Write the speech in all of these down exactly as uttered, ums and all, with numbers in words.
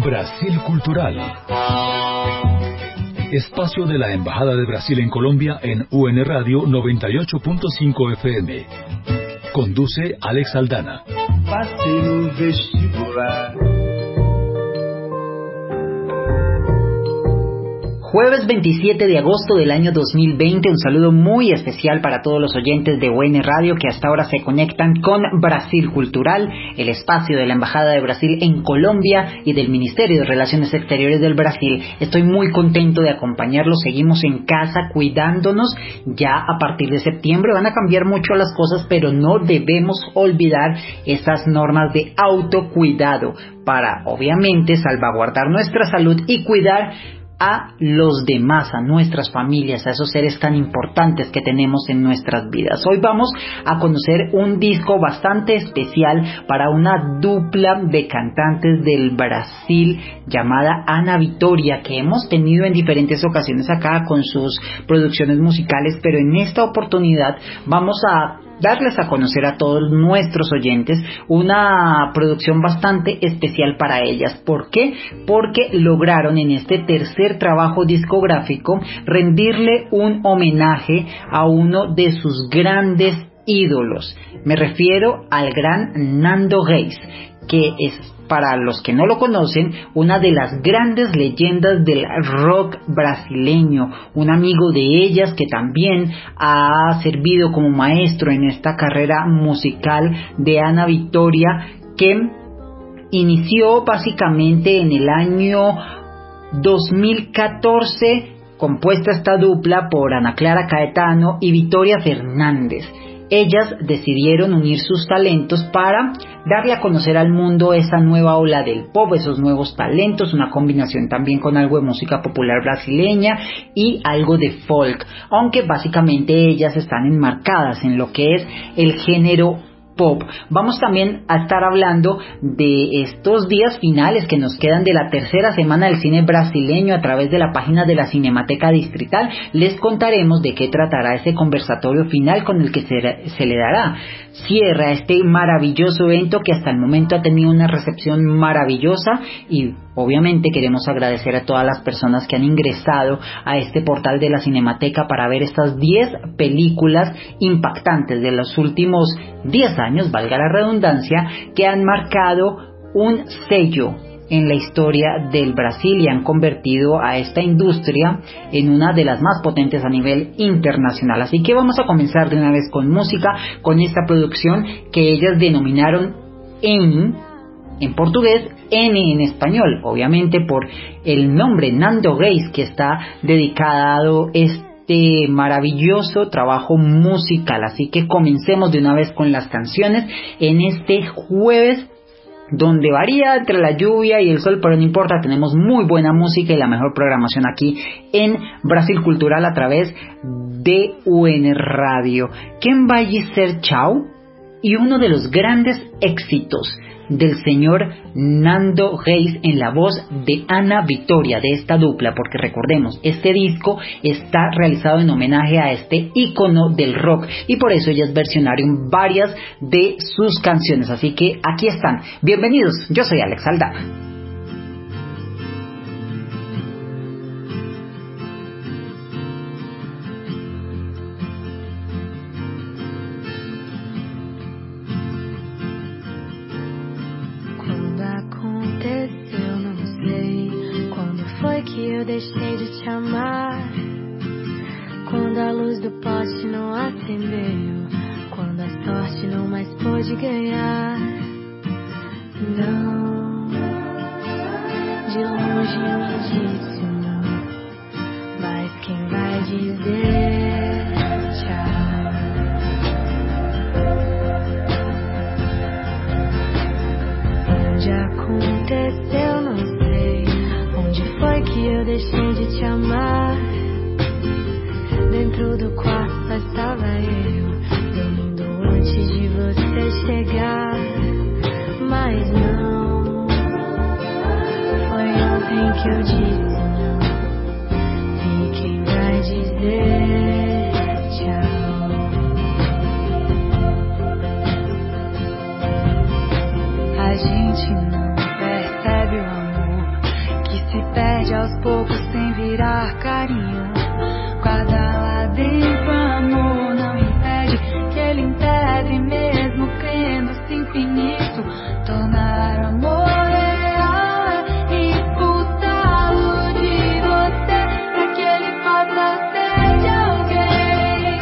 Brasil Cultural. Espacio de la Embajada de Brasil en Colombia en U N Radio noventa y ocho punto cinco F M. Conduce Alex Aldana. Passei no vestibular. Jueves veintisiete de agosto del año dos mil veinte, un saludo muy especial para todos los oyentes de U N Radio que hasta ahora se conectan con Brasil Cultural, el espacio de la Embajada de Brasil en Colombia y del Ministerio de Relaciones Exteriores del Brasil. Estoy muy contento de acompañarlos, seguimos en casa cuidándonos. Ya a partir de septiembre van a cambiar mucho las cosas, pero no debemos olvidar esas normas de autocuidado para, obviamente, salvaguardar nuestra salud y cuidar a los demás, a nuestras familias, a esos seres tan importantes que tenemos en nuestras vidas. Hoy vamos a conocer un disco bastante especial para una dupla de cantantes del Brasil llamada Ana Vitória, que hemos tenido en diferentes ocasiones acá con sus producciones musicales, pero en esta oportunidad vamos a darles a conocer a todos nuestros oyentes una producción bastante especial para ellas. ¿Por qué? Porque lograron en este tercer trabajo discográfico rendirle un homenaje a uno de sus grandes ídolos. Me refiero al gran Nando Reis, que es, para los que no lo conocen, una de las grandes leyendas del rock brasileño, un amigo de ellas que también ha servido como maestro en esta carrera musical de Ana Vitória, que inició básicamente en el año dos mil catorce, compuesta esta dupla por Ana Clara Caetano y Vitória Fernández. Ellas decidieron unir sus talentos para darle a conocer al mundo esa nueva ola del pop, esos nuevos talentos, una combinación también con algo de música popular brasileña y algo de folk, aunque básicamente ellas están enmarcadas en lo que es el género pop. Vamos también a estar hablando de estos días finales que nos quedan de la tercera semana del cine brasileño a través de la página de la Cinemateca Distrital. Les contaremos de qué tratará ese conversatorio final con el que se, se le dará cierre a este maravilloso evento que hasta el momento ha tenido una recepción maravillosa, y obviamente queremos agradecer a todas las personas que han ingresado a este portal de la Cinemateca para ver estas diez películas impactantes de los últimos diez años, valga la redundancia, que han marcado un sello en la historia del Brasil y han convertido a esta industria en una de las más potentes a nivel internacional. Así que vamos a comenzar de una vez con música, con esta producción que ellas denominaron en, en portugués, N en español, obviamente por el nombre Nando Reis, que está dedicado este maravilloso trabajo musical. Así que comencemos de una vez con las canciones en este jueves, donde varía entre la lluvia y el sol, pero no importa, tenemos muy buena música y la mejor programación aquí en Brasil Cultural a través de U N Radio. Quem vai dizer chau? Y uno de los grandes éxitos del señor Nando Reis en la voz de Ana Vitória, de esta dupla, porque recordemos, este disco está realizado en homenaje a este ícono del rock y por eso ellas versionaron varias de sus canciones. Así que aquí están. Bienvenidos, yo soy Alex Aldana. Eu deixei de te amar, quando a luz do poste não acendeu, quando a sorte não mais pôde ganhar. Não, de longe me disse não, mas quem vai dizer tchau? Onde aconteceu, não sei. Onde foi que eu deixei de te amar? Dentro do quarto só estava eu, dormindo antes de você chegar. Mas não, foi ontem que eu disse não. E quem vai dizer tchau? A gente não percebe o amor se perde aos poucos sem virar carinho. Guarda lá dentro amor, não impede que ele integre mesmo crendo-se infinito. Tornar o amor real e expulsá-lo de você pra que ele possa ser de alguém.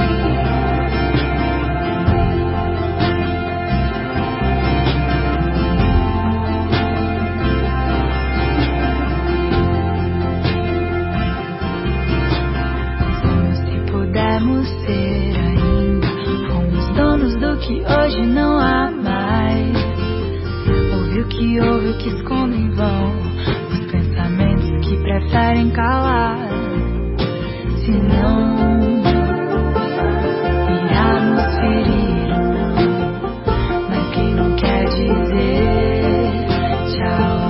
Somos, se pudermos ser ainda, fomos donos do que hoje não há mais. Ouve o que ouve, o que esconde em vão, os pensamentos que preferem calar. Se não irá nos ferir, mas quem não quer dizer tchau.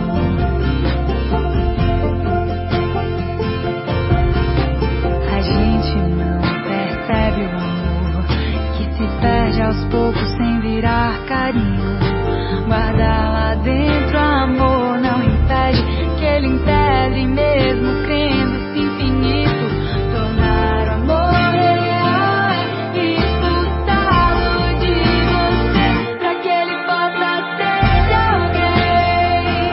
A gente não percebe o amor que se perde aos poucos sem virar carinho. Guarda lá dentro amor, não impede que ele integre mesmo crendo-se infinito. Tornar o amor real e expulsá-lo de você pra que ele possa ser de alguém.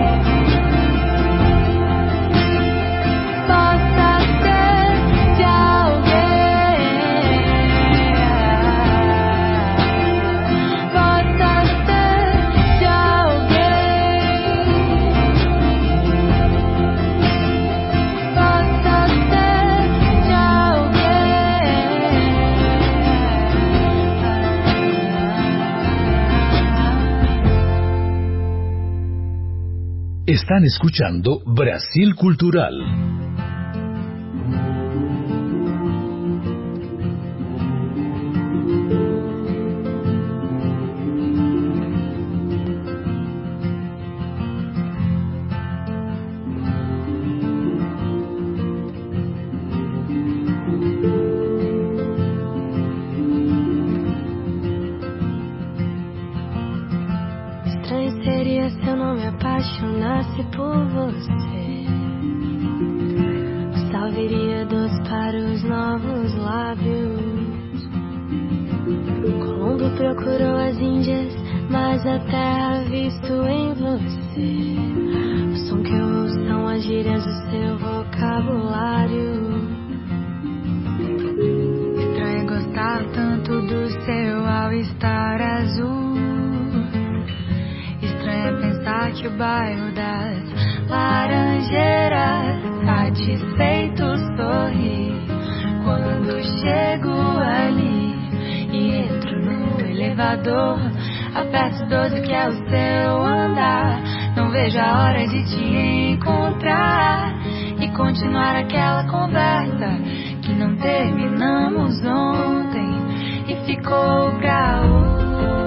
Possa ser de alguém. Possa ser de alguém. Possa ser de alguém. Están escuchando Brasil Cultural. Estranho seria se eu não me apaixonasse por você. O sal viria doce para os novos lábios. Colombo procurou as Índias, mas a terra visto em você. O som que eu ouço são as gírias do seu vocabulário. Estranho gostar tanto do seu all-star azul. Estranho é pensar que o bairro das Laranjeiras satisfeito sorri quando chego ali e entro no elevador. Aperto doze que é o seu andar. Não vejo a hora de te encontrar e continuar aquela conversa que não terminamos ontem e ficou pra hoje.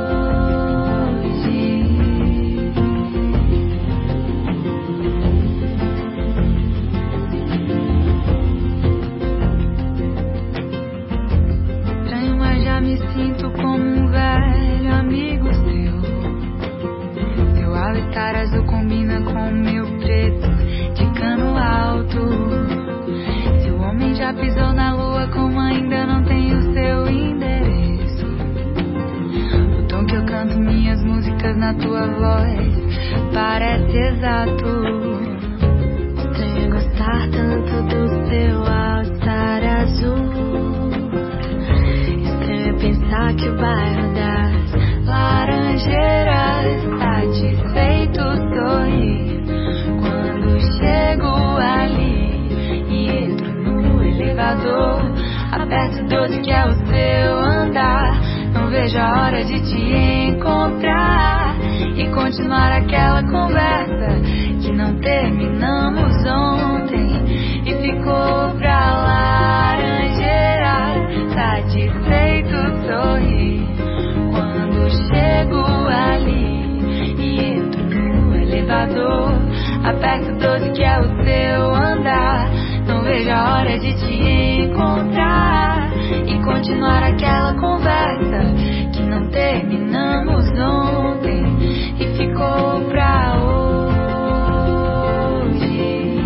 Estranho, mas já me sinto como um velho amigo seu. Seu all-star azul combina com o meu preto de cano alto. Se o homem já pisou na lua, como ainda não tem o seu endereço. O tom que eu canto minhas músicas na tua voz parece exato. Estranho gostar tanto do seu all-star azul. Estranho é pensar que o bairro das Laranjeiras satisfeito sorri quando chego ali e entro no elevador. Aperto doze que é o seu andar. Não vejo a hora de te encontrar e continuar aquela conversa que não terminamos ontem e ficou pra Laranjeiras satisfeito sorri quando chego ali e entro no elevador. Aperto doze que é o seu andar. Não vejo a hora de te encontrar e continuar aquela conversa que não terminamos ontem e ficou pra hoje.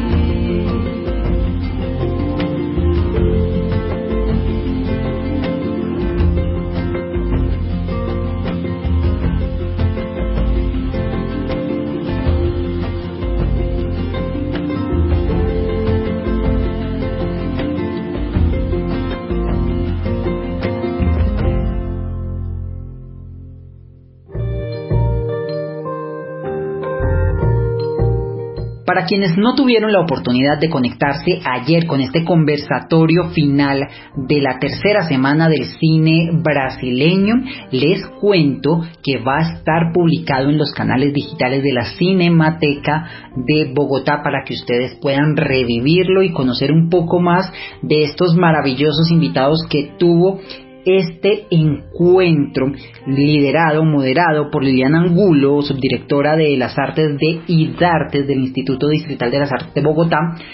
Para quienes no tuvieron la oportunidad de conectarse ayer con este conversatorio final de la tercera semana del cine brasileño, les cuento que va a estar publicado en los canales digitales de la Cinemateca de Bogotá para que ustedes puedan revivirlo y conocer un poco más de estos maravillosos invitados que tuvo este encuentro, liderado, moderado por Liliana Angulo, subdirectora de las artes de IDARTES del Instituto Distrital de las Artes de Bogotá,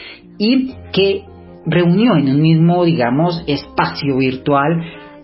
y que reunió en un mismo, digamos, espacio virtual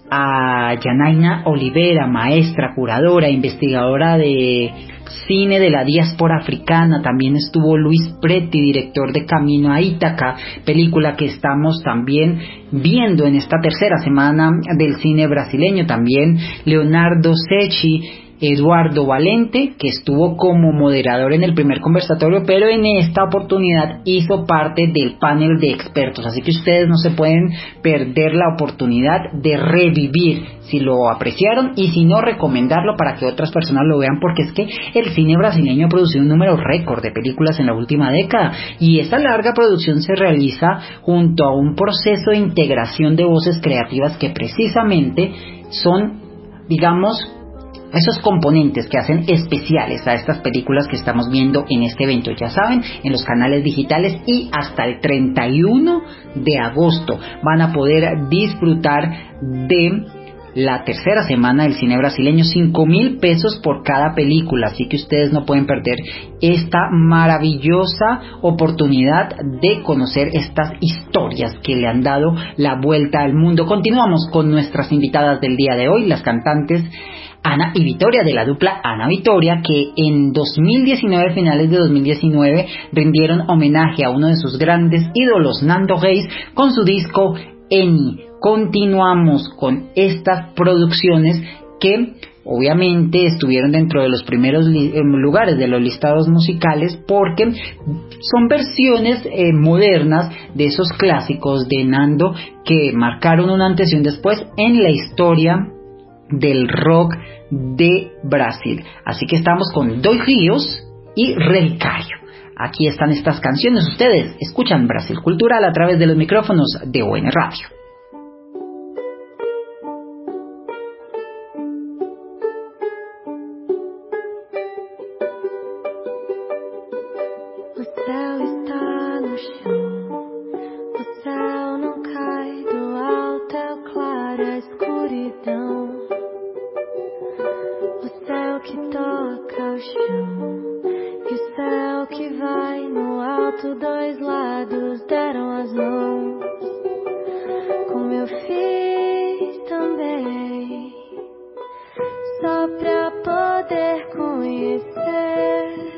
a Yanaina Olivera, maestra, curadora, investigadora de cine de la diáspora africana. También estuvo Luis Preti, director de Camino a Ítaca, película que estamos también viendo en esta tercera semana del cine brasileño. También Leonardo Secchi, Eduardo Valente, que estuvo como moderador en el primer conversatorio, pero en esta oportunidad hizo parte del panel de expertos, así que ustedes no se pueden perder la oportunidad de revivir, si lo apreciaron, y si no, recomendarlo para que otras personas lo vean, porque es que el cine brasileño ha producido un número récord de películas en la última década, y esa larga producción se realiza junto a un proceso de integración de voces creativas que precisamente son, digamos, esos componentes que hacen especiales a estas películas que estamos viendo en este evento. Ya saben, en los canales digitales, y hasta el treinta y uno de agosto van a poder disfrutar de la tercera semana del cine brasileño. Cinco mil pesos por cada película, así que ustedes no pueden perder esta maravillosa oportunidad de conocer estas historias que le han dado la vuelta al mundo. Continuamos con nuestras invitadas del día de hoy, las cantantes Ana y Victoria, de la dupla Ana Victoria, que en dos mil diecinueve, finales de dos mil diecinueve, rindieron homenaje a uno de sus grandes ídolos, Nando Reis, con su disco Eni. Continuamos con estas producciones que obviamente estuvieron dentro de los primeros li- lugares de los listados musicales, porque son versiones eh, modernas de esos clásicos de Nando que marcaron un antes y un después en la historia del rock de Brasil. Así que estamos con Dois Rios y Relicario. Aquí están estas canciones. Ustedes escuchan Brasil Cultural a través de los micrófonos de U N Radio. O céu está no chão, o céu não cai do alto, é o claro, é a escuridão. O céu que toca o chão e o céu que vai no alto, dois lados deram as mãos, como eu fiz também, só pra poder conhecer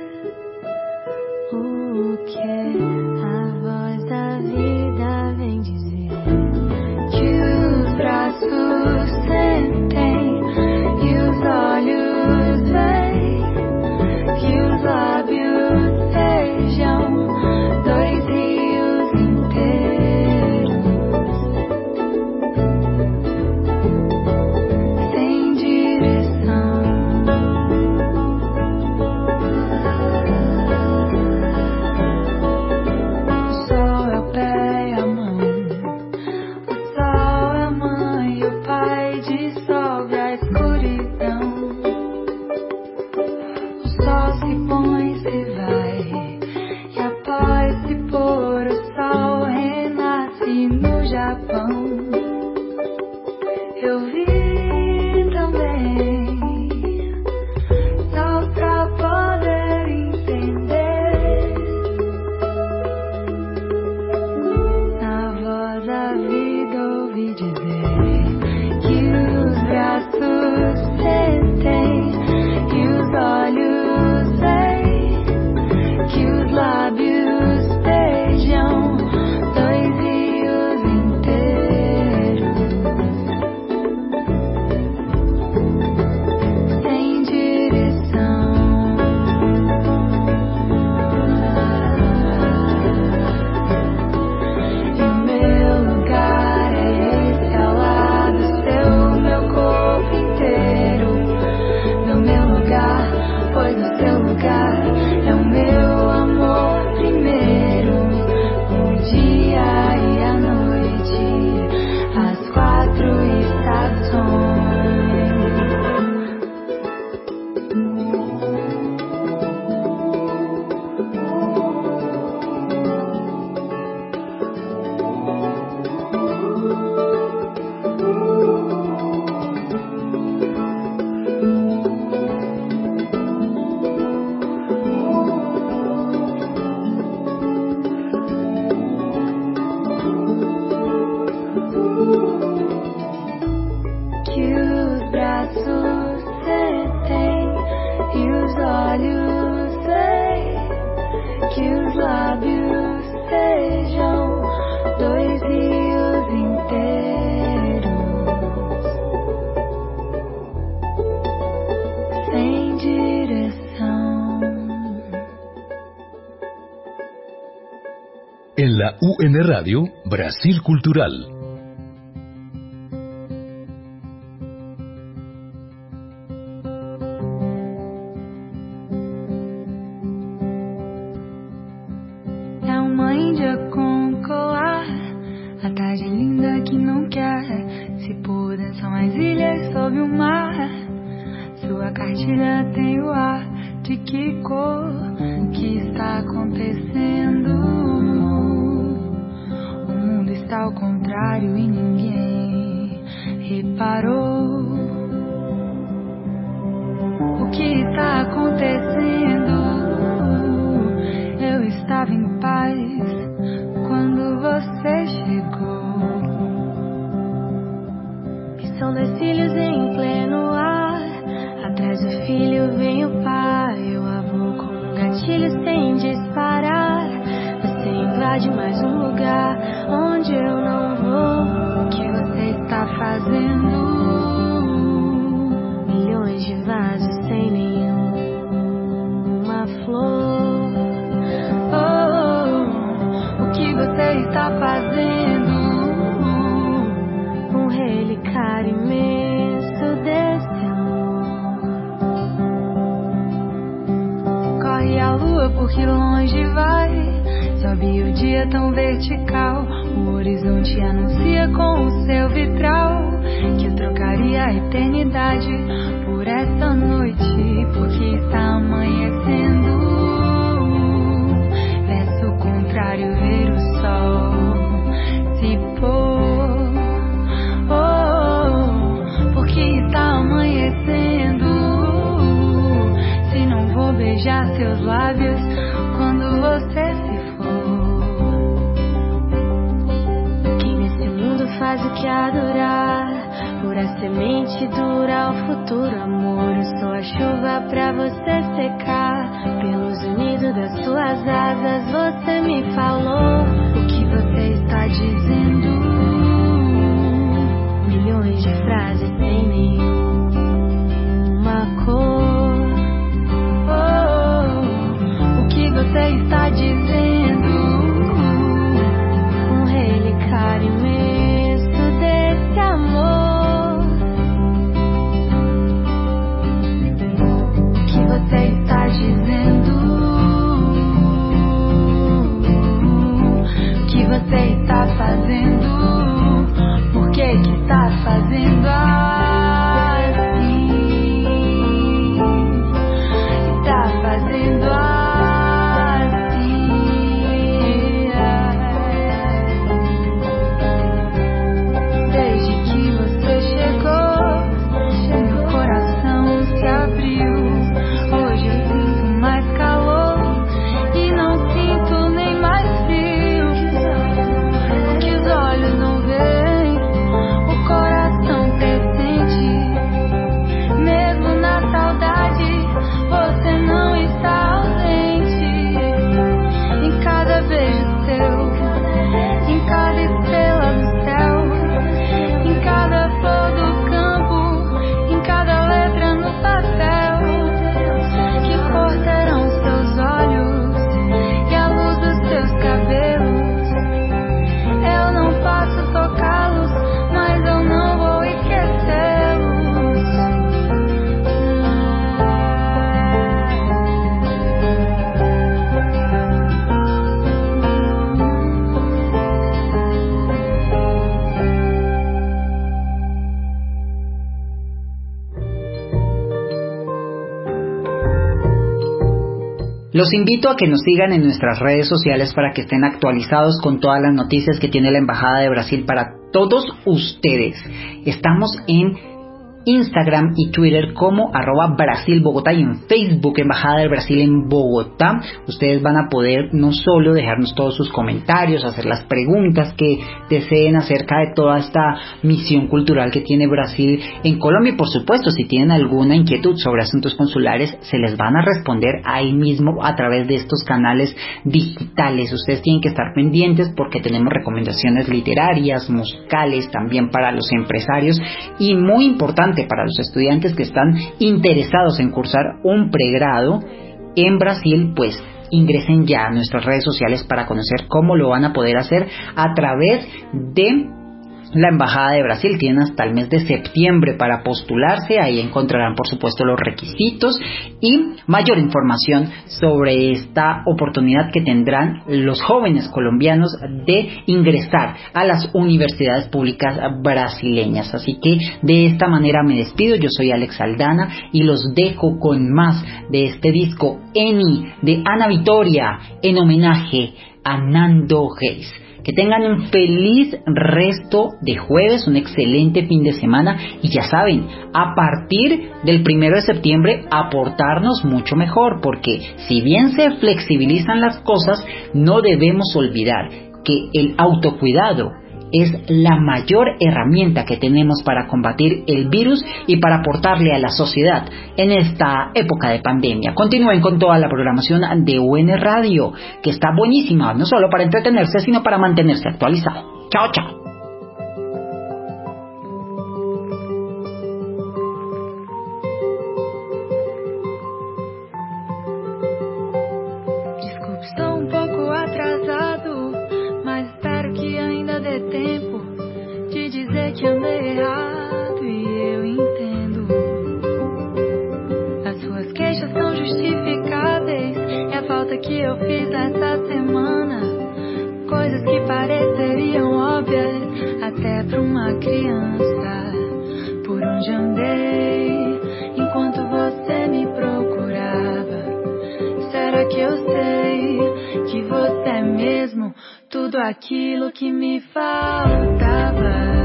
o que a voz da vida vem dizer, que os braços sentem e os olhos veem, que os lábios sejam dois rios inteiros, sem direção. O sol é o pé e a mão, o sol é a mãe e o pai, dissolve a escuridão. O sol se põe, se vai, e após se pôr o sol renasce no Japão. Eu vi também, só pra poder entender, na voz da vida ouvi dizer, que os braços sentem e os olhos veem, que os lábios beijam dois rios inteiros, sem direção. E o meu lugar é esse, ao lado seu, meu corpo inteiro. No meu lugar, pois o seu lugar é o meu amor primeiro. olhos, sei que os lábios sejam dois rios inteiros, sem direção. En la U N Radio, Brasil Cultural. É uma índia com colar, a tarde linda que não quer se pôr, dançam as ilhas sob o mar. Sua cartilha tem o ar de que cor que está acontecendo. O mundo está ao contrário e ninguém reparou. O que está acontecendo? Eu estava em paz quando você chegou. E são dois filhos em pleno ar, atrás do filho vem o pai, o avô com um gatilho sem disparar. Você invade mais um lugar onde eu não vou. O que você está fazendo? Milhões de vasos sem nenhuma flor. Oh, o que você está fazendo? Um relicário imenso desse amor. Corre a lua porque longe vai, sobe o dia tão vertical. O horizonte anuncia com o seu vitral que eu trocaria a eternidade por essa noite, porque está amanhecendo. Peço o contrário, ver o sol se pôr. Oh, porque está amanhecendo. Se não vou beijar seus lábios quando você se for. Quem nesse mundo faz o que adorar, pura semente dura o futuro amor. Eu sou a chuva pra você secar, pelos unidos das suas asas você me falou. O que você está dizendo? Milhões de frases sem nenhuma cor. Oh, o que você está dizendo? Um relicário imenso desse amor. O que você está dizendo? O que você está fazendo? Por que que está fazendo assim? Está fazendo assim. Desde que você chegou, meu coração se abriu. Hoje eu sinto mais calor e não sinto nem mais frio. O que os olhos não veem, o coração pressente. Mesmo na saudade, você não está ausente. Em cada beijo seu, em cada estrela do céu, em cada flor do campo, em cada letra no papel. Que cor terão seus olhos e a luz dos seus cabelos? Eu não posso tocá-los, mas eu não vou esquecê-los. Los invito a que nos sigan en nuestras redes sociales para que estén actualizados con todas las noticias que tiene la Embajada de Brasil para todos ustedes. Estamos en Instagram y Twitter como arroba Brasil Bogotá y en Facebook Embajada del Brasil en Bogotá. Ustedes van a poder no solo dejarnos todos sus comentarios, hacer las preguntas que deseen acerca de toda esta misión cultural que tiene Brasil en Colombia y por supuesto si tienen alguna inquietud sobre asuntos consulares se les van a responder ahí mismo a través de estos canales digitales. Ustedes tienen que estar pendientes porque tenemos recomendaciones literarias, musicales, también para los empresarios y muy importante para los estudiantes que están interesados en cursar un pregrado en Brasil, pues ingresen ya a nuestras redes sociales para conocer cómo lo van a poder hacer a través de la Embajada de Brasil. Tienen hasta el mes de septiembre para postularse, ahí encontrarán por supuesto los requisitos y mayor información sobre esta oportunidad que tendrán los jóvenes colombianos de ingresar a las universidades públicas brasileñas. Así que de esta manera me despido, yo soy Alex Aldana y los dejo con más de este disco Eni de Ana Victoria en homenaje a Nando Reis. Que tengan un feliz resto de jueves, un excelente fin de semana y ya saben, a partir del primero de septiembre aportarnos mucho mejor porque si bien se flexibilizan las cosas, no debemos olvidar que el autocuidado es la mayor herramienta que tenemos para combatir el virus y para aportarle a la sociedad en esta época de pandemia. Continúen con toda la programación de U N Radio, que está buenísima, no solo para entretenerse, sino para mantenerse actualizado. Chao, chao. Desculpe, estou um pouco atrasado, mas espero que ainda dê tempo de dizer que andei errado e eu entendo. As suas queixas são justificáveis, é a falta que eu fiz essa semana. Coisas que pareceriam óbvias até pra uma criança. Por onde andei enquanto você me procurava? Será que eu sei que você é mesmo tudo aquilo que me faltava?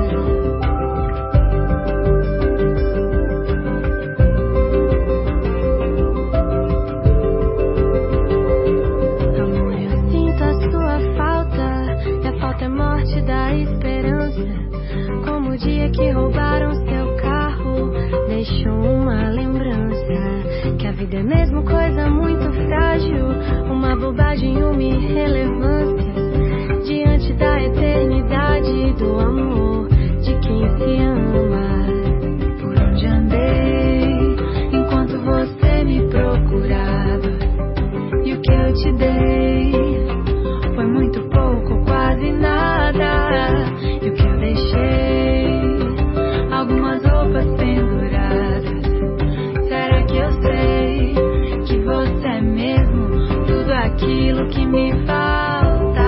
Amor, eu sinto a sua falta, e a falta é morte da esperança. Como o dia que roubaram seu carro, deixou uma lembrança. Que a vida é mesmo coisa muito frágil, uma bobagem, uma irrelevância diante da eternidade do amor de quem se ama. Por onde andei enquanto você me procurava? E o que eu te dei foi muito pouco, quase nada. E o que eu deixei? Algumas roupas penduradas. Será que eu sei que você é mesmo tudo aquilo que me faltava?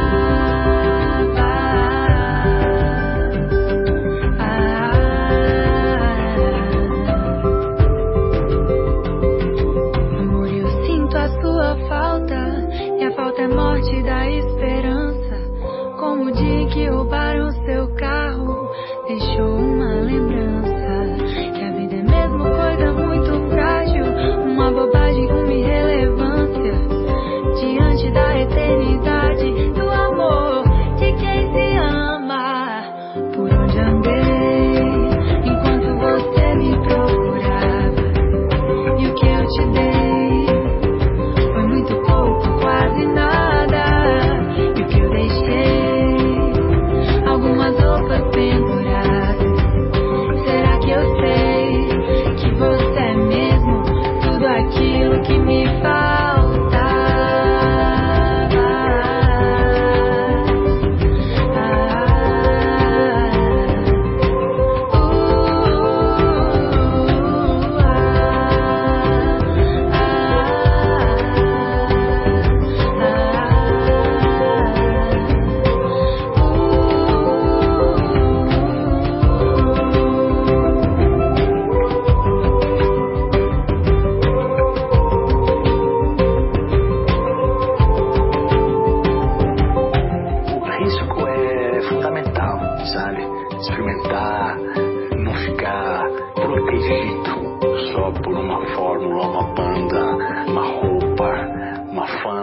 Amor, eu sinto a sua falta, e a falta é morte da esperança. Como o dia que roubaram seu carro, deixou uma lembrança. Que a vida é mesmo coisa muito frágil, uma bobagem, uma irrelevância diante da eternidade do amor de quem se ama. Por onde andei enquanto você me procurava? E o que eu te dei foi muito pouco, quase nada.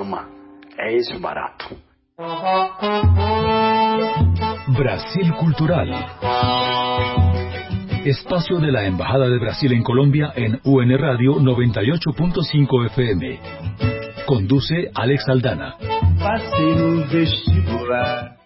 ama. É esse o barato. Brasil Cultural. Espacio de la Embajada de Brasil en Colombia en U N Radio noventa y ocho punto cinco F M. Conduce Alex Aldana. Passei no vestibular.